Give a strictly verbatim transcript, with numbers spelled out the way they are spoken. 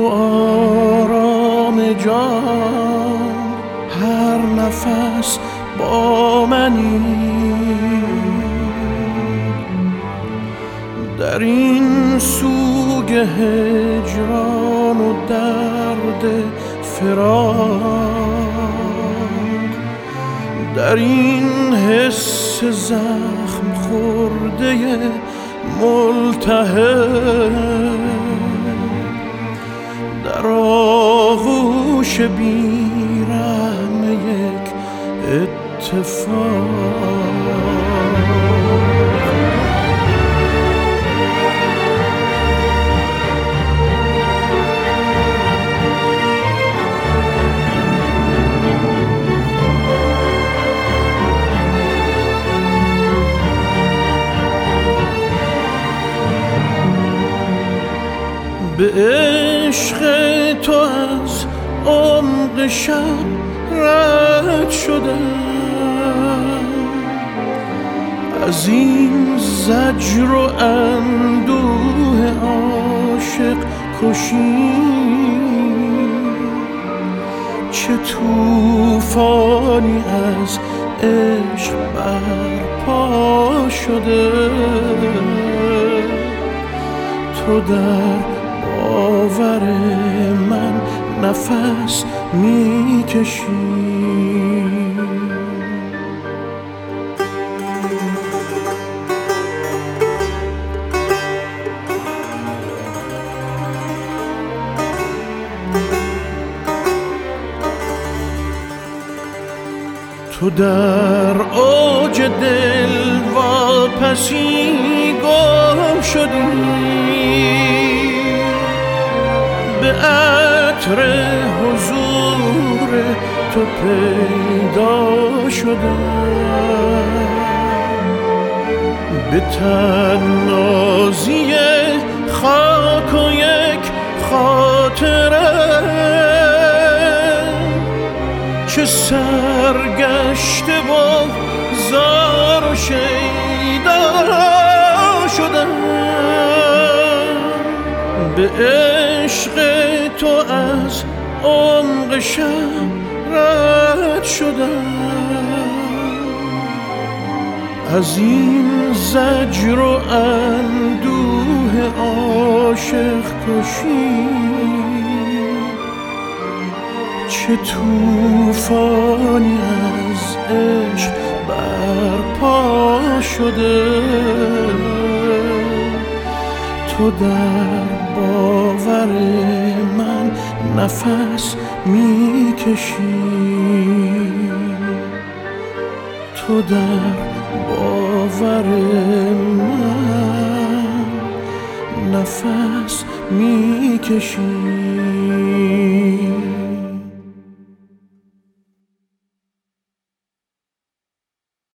تو آرام جان هر نفس با منی، در این سوگ هجران و درد فراق، در این حس زخم خورده ملتهب، در آغوش بیرحم یک اتفاق. به عشق تو از عمق شب رد شدم، از این زجر و اندوه عاشق کشی، چه طوفانی از عشق برپا شده، تو در باور من نفس میکشی. تو در اوج دل واپسی گم شدی، به عطر حضور تو پیدا شدم، به تنازی خاک و یک خاطره، چه سرگشته و زار و شیدا شدم، به عشق تو از عمق شب رد شدم، از این زجر و اندوه عاشق کشی، چه طوفانی از عشق برپا شده، تو در باور من نفس میکشی، تو در باور من نفس میکشی.